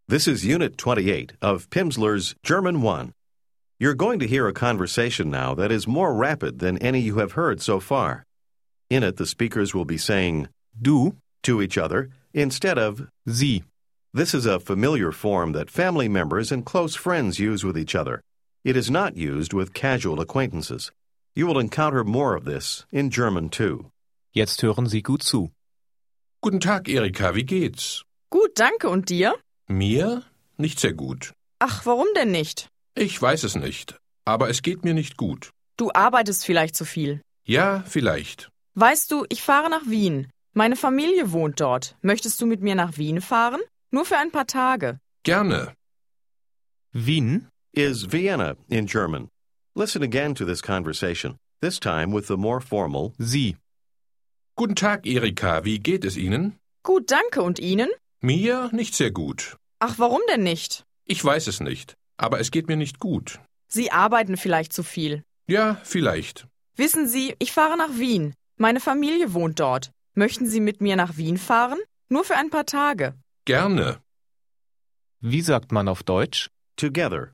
This is Unit 28 of Pimsleur's German 1. You're going to hear a conversation now that is more rapid than any you have heard so far. In it, the speakers will be saying Du, to each other instead of sie. This is a familiar form that family members and close friends use with each other. It is not used with casual acquaintances. You will encounter more of this in German too. Jetzt hören Sie gut zu. Guten Tag, Erika, wie geht's? Gut, danke. Und dir? Mir? Nicht sehr gut. Ach, warum denn nicht? Ich weiß es nicht, aber es geht mir nicht gut. Du arbeitest vielleicht zu viel. Ja, vielleicht. Weißt du, ich fahre nach Wien. Meine Familie wohnt dort. Möchtest du mit mir nach Wien fahren? Nur für ein paar Tage. Gerne. Wien, Is Vienna in German. Listen again to this conversation, this time with the more formal sie. Guten Tag, Erika, wie geht es Ihnen? Gut, danke. Und Ihnen? Mir nicht sehr gut. Ach, warum denn nicht? Ich weiß es nicht, aber es geht mir nicht gut. Sie arbeiten vielleicht zu viel. Ja, vielleicht. Wissen Sie, ich fahre nach Wien. Meine Familie wohnt dort. Möchten Sie mit mir nach Wien fahren? Nur für ein paar Tage. Gerne. Wie sagt man auf Deutsch? together.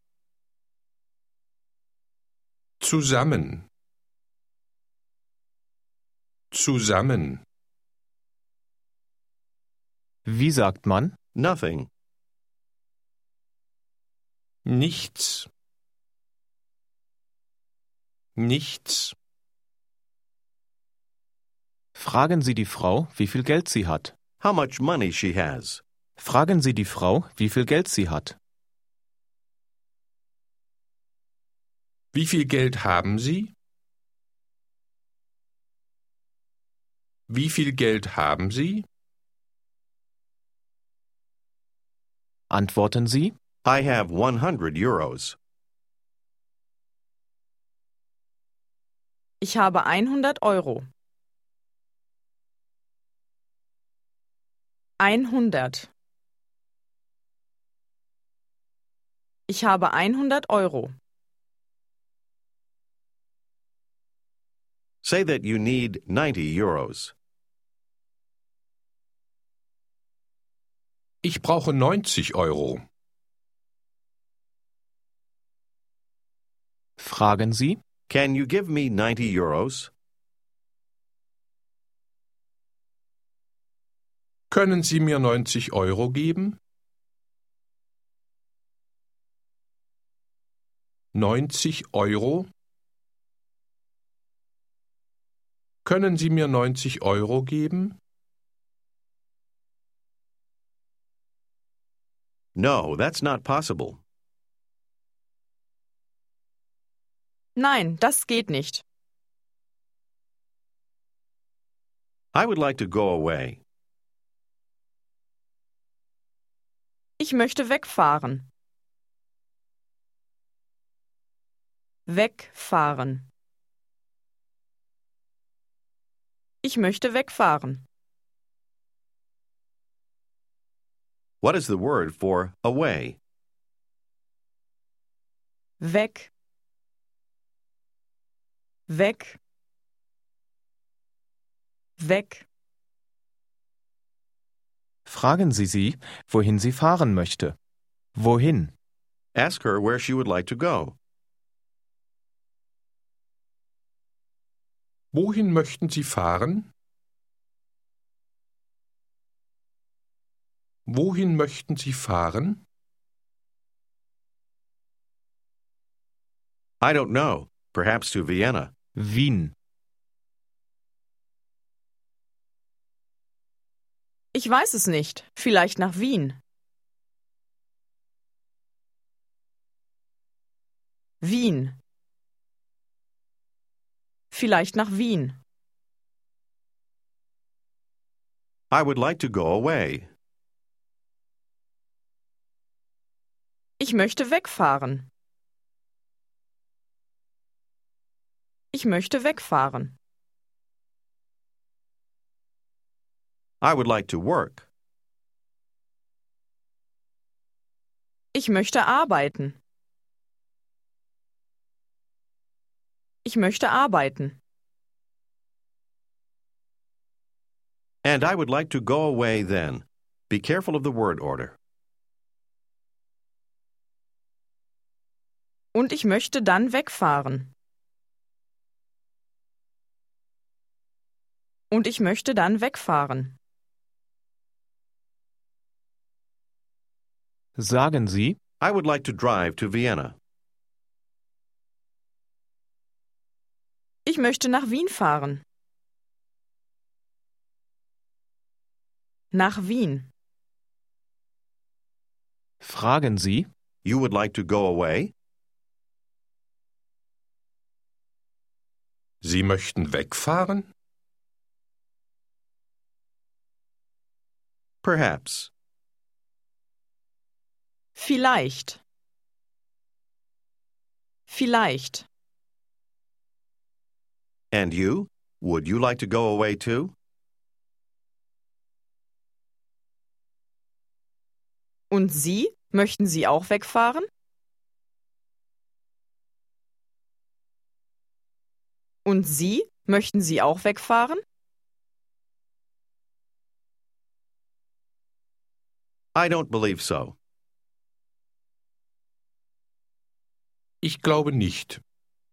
Zusammen. Zusammen. Wie sagt man? Nothing. Nichts. Nichts. Fragen Sie die Frau, wie viel Geld sie hat. How much money she has. Fragen Sie die Frau, wie viel Geld sie hat. Wie viel Geld haben Sie? Wie viel Geld haben Sie? Antworten Sie, I have 100 euros. Ich habe 100 Euro. 100. Ich habe 100 Euro. Say that you need 90 euros. Ich brauche 90 Euro. fragen Sie, Can you give me 90 euros? Können Sie mir 90 Euro geben? 90 Euro? Können Sie mir 90 Euro geben? No, that's not possible. Nein, das geht nicht. I would like to go away. Ich möchte wegfahren. Wegfahren. Ich möchte wegfahren. What is the word for away? Weg. Weg. Weg. fragen Sie sie, wohin sie fahren möchte. Wohin? Ask her where she would like to go. Wohin möchten Sie fahren? Wohin möchten Sie fahren? I don't know. Perhaps to Vienna. Wien. Ich weiß es nicht. Vielleicht nach Wien. Wien. Vielleicht nach Wien. I would like to go away. Ich möchte wegfahren. Ich möchte wegfahren. I would like to work. Ich möchte arbeiten. Ich möchte arbeiten. And I would like to go away then. Be careful of the word order. Und ich möchte dann wegfahren. Und ich möchte dann wegfahren. Sagen Sie, I would like to drive to Vienna. Ich möchte nach Wien fahren. Nach Wien. fragen Sie, You would like to go away? Sie möchten wegfahren? Perhaps. Vielleicht. Vielleicht. And you? Would you like to go away too? Und Sie? Möchten Sie auch wegfahren? Und Sie? Möchten Sie auch wegfahren? I don't believe so. Ich glaube nicht.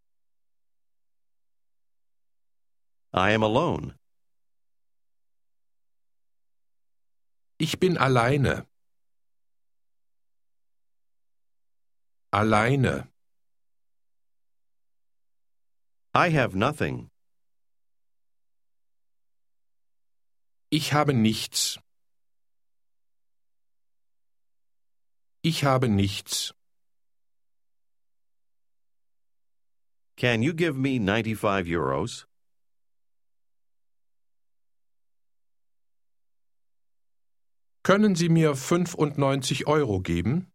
I am alone. Ich bin alleine. Alleine. I have nothing. Ich habe nichts. Ich habe nichts. Can you give me 95 euros? Können Sie mir 95 Euro geben?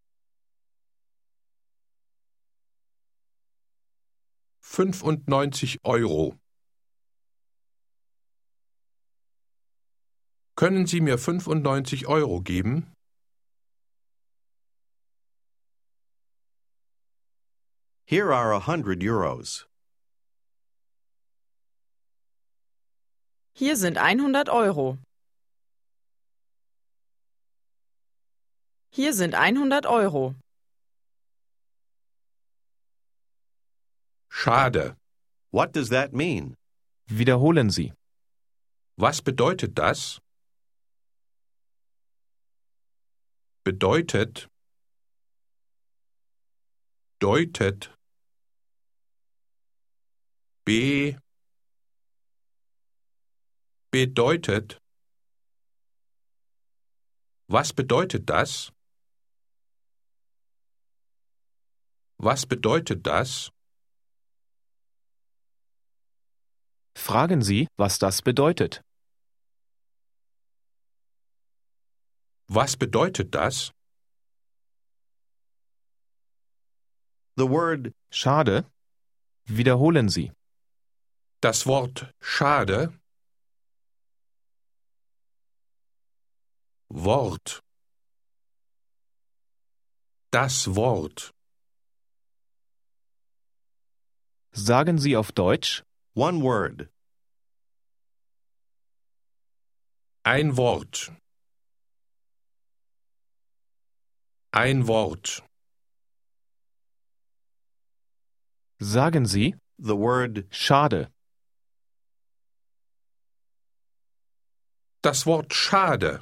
€95. Können Sie mir 95 Euro geben? Here are 100 euros. Hier sind 100 Euro. Hier sind 100 Euro. Schade. What does that mean? wiederholen Sie. Was bedeutet das? Bedeutet. Deutet. Bedeutet. Was bedeutet das? Was bedeutet das? Fragen Sie, was das bedeutet. Was bedeutet das? The word Schade, wiederholen Sie. Das Wort schade. Wort. Das Wort. Sagen Sie auf Deutsch, one word. Ein Wort. Ein Wort. sagen Sie, The word schade. Das Wort schade.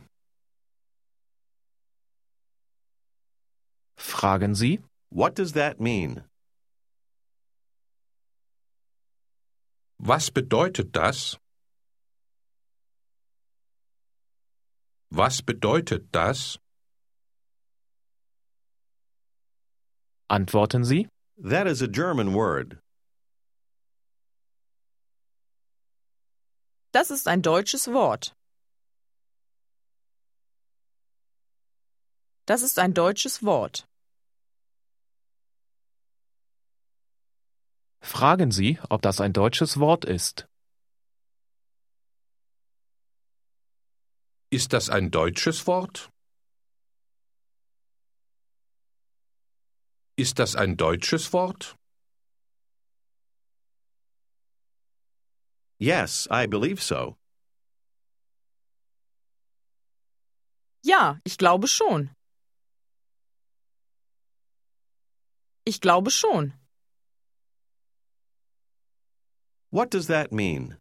Fragen Sie, what does that mean? Was bedeutet das? Was bedeutet das? antworten Sie, That is a German word. Das ist ein deutsches Wort. Das ist ein deutsches Wort. fragen Sie, ob das ein deutsches Wort ist. Ist das ein deutsches Wort? Ist das ein deutsches Wort? Yes, I believe so. Ja, ich glaube schon. Ich glaube schon. What does that mean?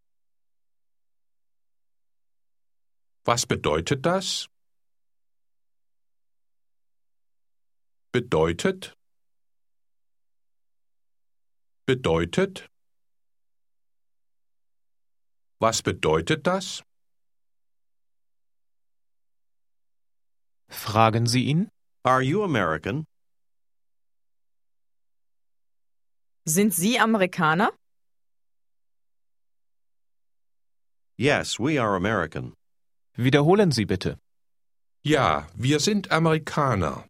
Was bedeutet das? Bedeutet? Bedeutet? Was bedeutet das? Fragen Sie ihn. Are you American? Sind Sie Amerikaner? Yes, we are American. Wiederholen Sie bitte. Ja, wir sind Amerikaner.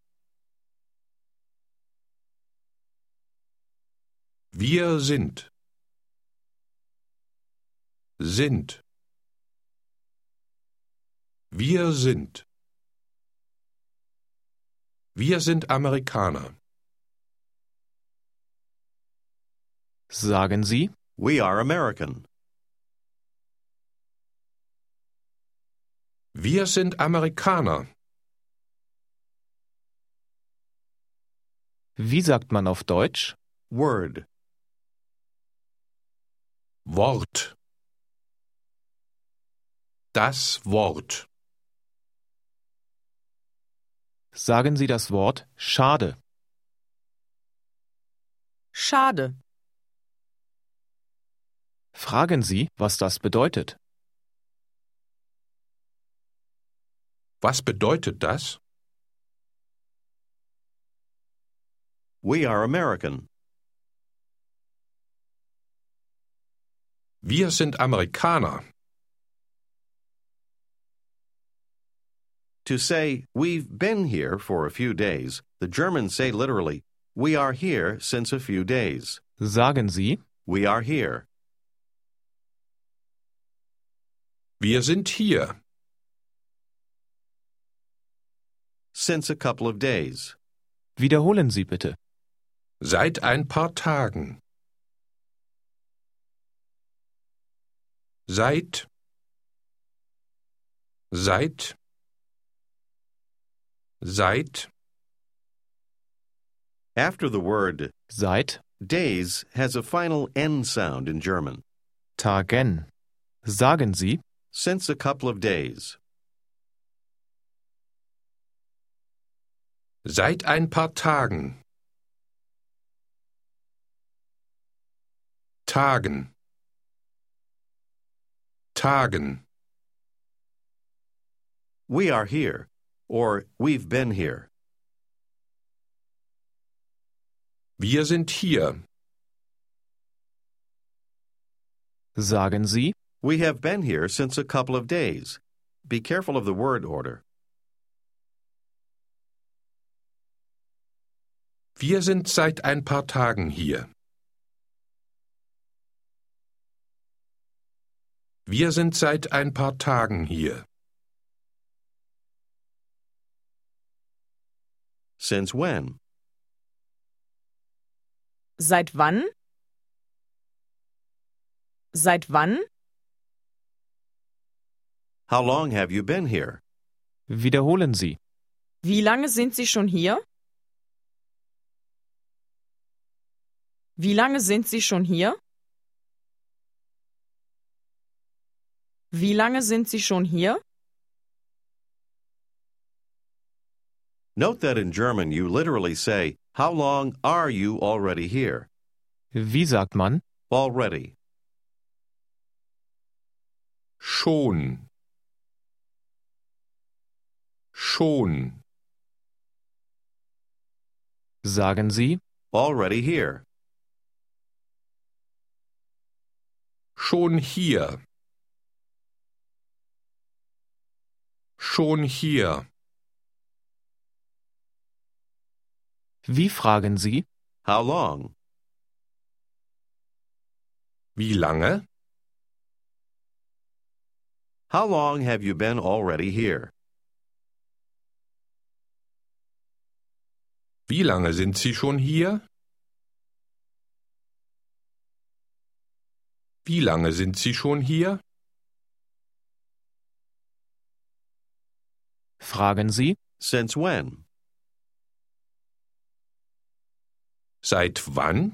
Wir sind. Sind. Wir sind. Wir sind Amerikaner. Sagen Sie, We are American. Wir sind Amerikaner. wie sagt man auf Deutsch? Word. Wort. Das Wort. Sagen Sie das Wort schade. Schade. Fragen Sie, was das bedeutet. Was bedeutet das? We are American. Wir sind Amerikaner. To say, we've been here for a few days, the Germans say literally, we are here since a few days. Sagen Sie, We are here. Wir sind hier. Since a couple of days. wiederholen Sie bitte. Seit ein paar Tagen. Seit. Seit. Seit. After the word Seit days has a final N sound in German. Tagen. Sagen Sie, Since a couple of days. Seit ein paar Tagen. Tagen. Tagen. We are here, or we've been here. Wir sind hier. sagen Sie, We have been here since a couple of days. Be careful of the word order. Wir sind seit ein paar Tagen hier. Wir sind seit ein paar Tagen hier. Since when? Seit wann? Seit wann? How long have you been here? wiederholen Sie. Wie lange sind Sie schon hier? Wie lange sind Sie schon hier? Wie lange sind Sie schon hier? Note that in German you literally say, how long are you already here? Wie sagt man? Already. Schon. Schon. Sagen Sie, Already here. Schon hier. Schon hier. wie fragen Sie? How long? Wie lange? How long have you been already here? Wie lange sind Sie schon hier? Wie lange sind Sie schon hier? Fragen Sie, Since when? Seit wann?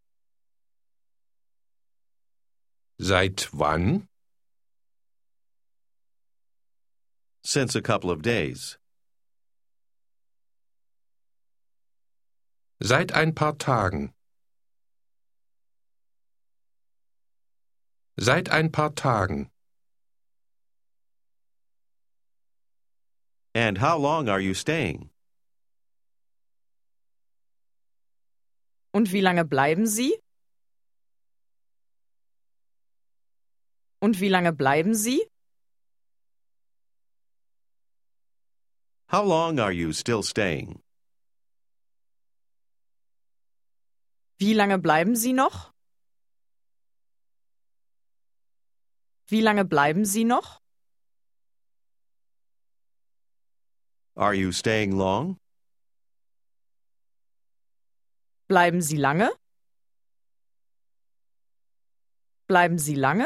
Seit wann? Since a couple of days. Seit ein paar Tagen. Seit ein paar Tagen. And how long are you staying? Und wie lange bleiben Sie? Und wie lange bleiben Sie? How long are you still staying? Wie lange bleiben Sie noch? Wie lange bleiben Sie noch? Are you staying long? Bleiben Sie lange? Bleiben Sie lange?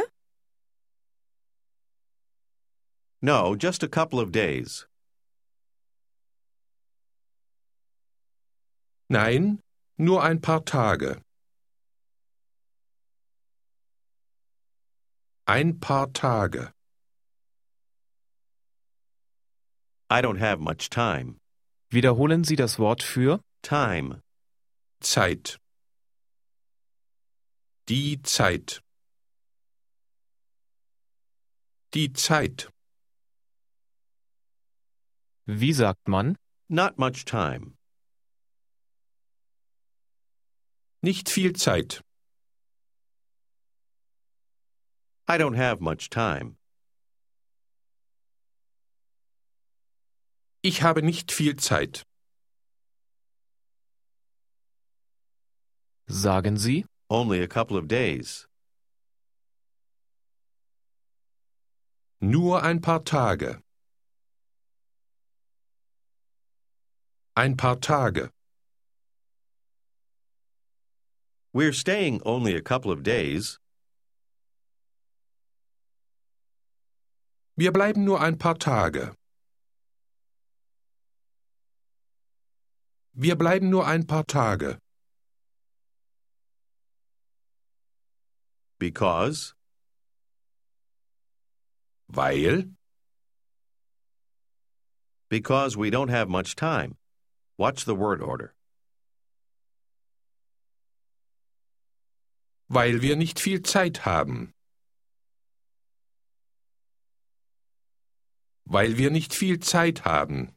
No, just a couple of days. Nein, nur ein paar Tage. Ein paar Tage. I don't have much time. Wiederholen Sie das Wort für Time. Zeit. Die Zeit. Die Zeit. wie sagt man? Not much time. Nicht viel Zeit. I don't have much time. Ich habe nicht viel Zeit. Sagen Sie, Only a couple of days. Nur ein paar Tage. Ein paar Tage. We're staying only a couple of days. Wir bleiben nur ein paar Tage. Wir bleiben nur ein paar Tage. Because. Weil. Because we don't have much time. Watch the word order. Weil wir nicht viel Zeit haben. Weil wir nicht viel Zeit haben.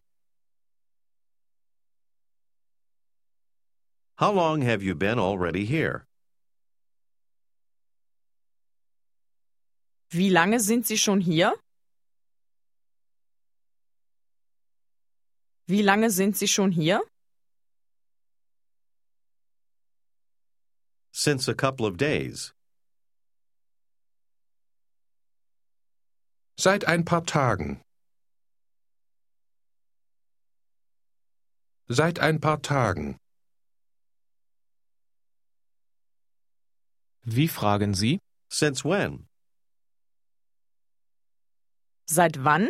How long have you been already here? Wie lange sind Sie schon hier? Wie lange sind Sie schon hier? Since a couple of days. Seit ein paar Tagen. Seit ein paar Tagen. wie fragen Sie? Since when? Seit wann?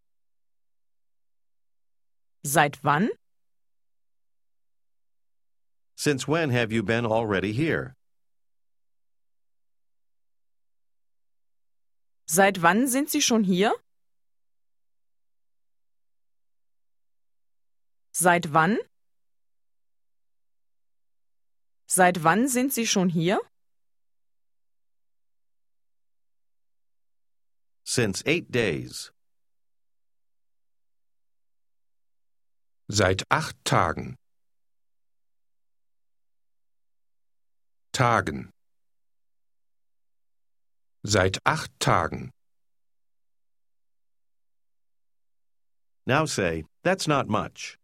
Seit wann? Since when have you been already here? Seit wann sind Sie schon hier? Seit wann? Seit wann sind Sie schon hier? Since 8 days. Seit 8 Tagen. Tagen. Seit 8 Tagen. Now say, that's not much.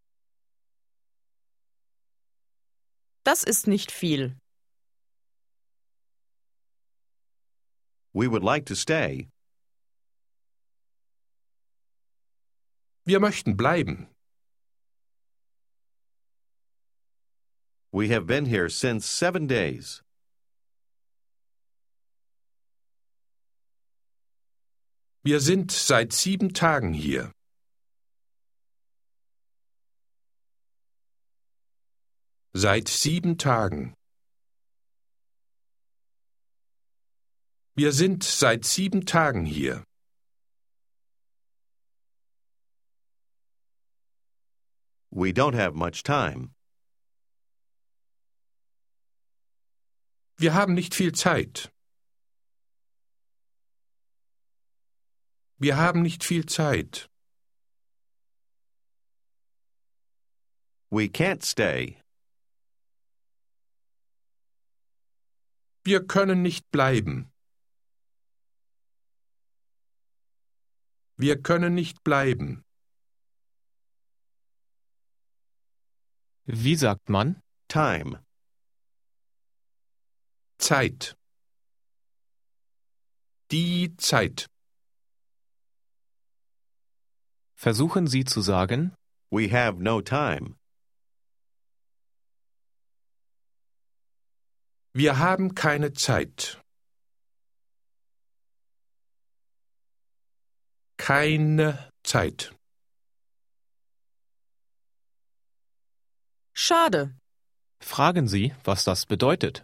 Das ist nicht viel. We would like to stay. Wir möchten bleiben. We have been here since 7 days. Wir sind seit 7 Tagen hier. Seit 7 Tagen. Wir sind seit 7 Tagen hier. We don't have much time. Wir haben nicht viel Zeit. Wir haben nicht viel Zeit. We can't stay. Wir können nicht bleiben. Wir können nicht bleiben. Wie sagt man? Time. Zeit. Die Zeit. Versuchen Sie zu sagen, We have no time. Wir haben keine Zeit. Keine Zeit. Schade. fragen Sie, was das bedeutet.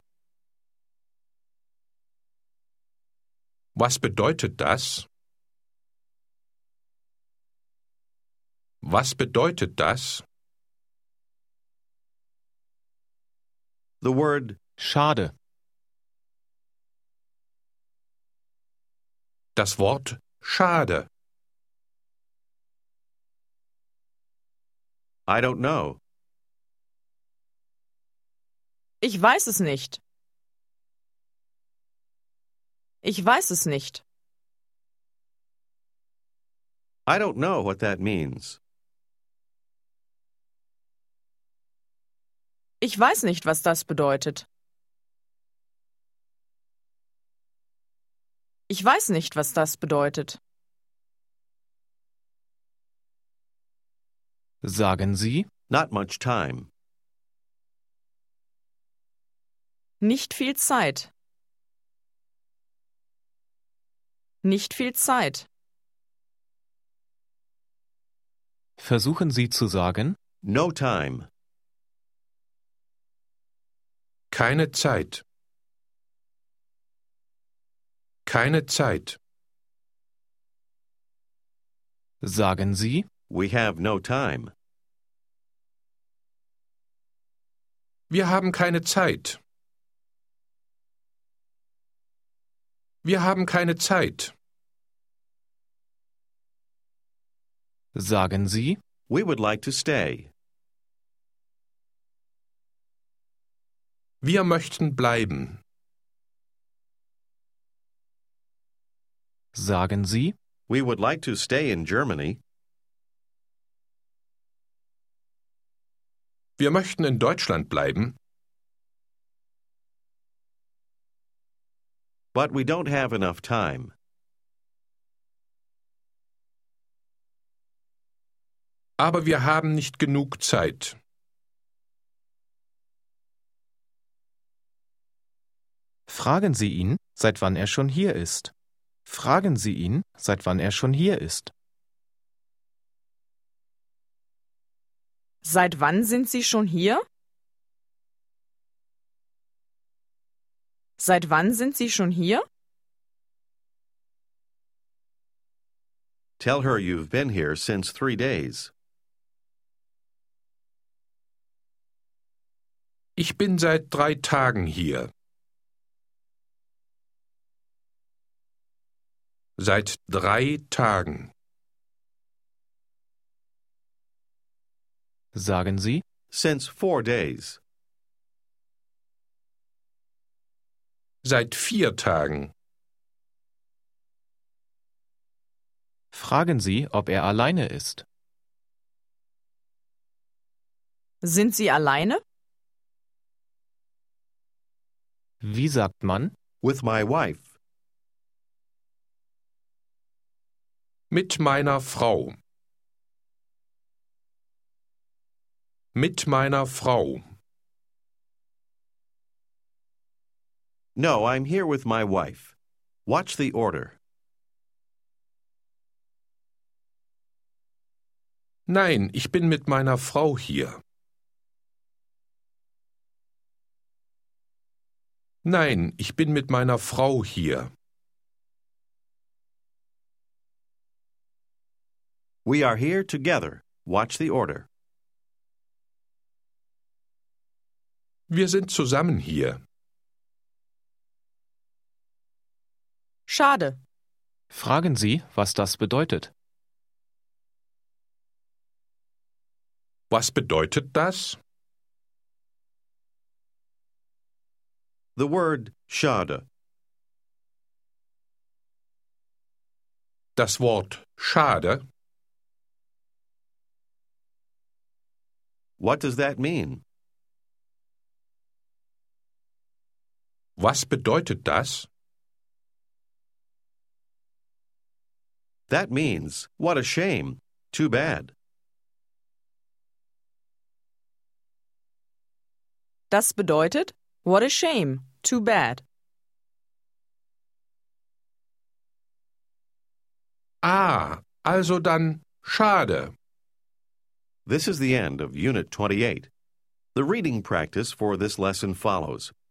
Was bedeutet das? Was bedeutet das? The word Schade. Das Wort schade. I don't know. Ich weiß es nicht. Ich weiß es nicht. I don't know what that means. Ich weiß nicht, was das bedeutet. Ich weiß nicht, was das bedeutet. Sagen Sie, Not much time. Nicht viel Zeit. Nicht viel Zeit. versuchen Sie zu sagen, No time. Keine Zeit. Keine Zeit. sagen Sie, We have no time. Wir haben keine Zeit. Wir haben keine Zeit. sagen Sie, We would like to stay. Wir möchten bleiben. sagen Sie, We would like to stay in Germany, Wir möchten in Deutschland bleiben, but we don't have enough time. aber wir haben nicht genug Zeit. fragen Sie ihn, seit wann er schon hier ist. Fragen Sie ihn, seit wann er schon hier ist. Seit wann sind Sie schon hier? Seit wann sind Sie schon hier? Tell her you've been here since 3 days. Ich bin seit 3 Tagen hier. Seit 3 Tagen. Sagen Sie, Since 4 days. Seit 4 Tagen. fragen Sie, ob er alleine ist. Sind Sie alleine? Wie sagt man? With my wife. Mit meiner Frau. Mit meiner Frau. No, I'm here with my wife. Watch the order. Nein, ich bin mit meiner Frau hier. Nein, ich bin mit meiner Frau hier. We are here together. Watch the order. Wir sind zusammen hier. Schade. Fragen Sie, was das bedeutet. Was bedeutet das? The word schade. Das Wort schade. What does that mean? Was bedeutet das? That means, what a shame. Too bad. Das bedeutet, what a shame, too bad. Ah, also dann schade. This is the end of Unit 28. The reading practice for this lesson follows.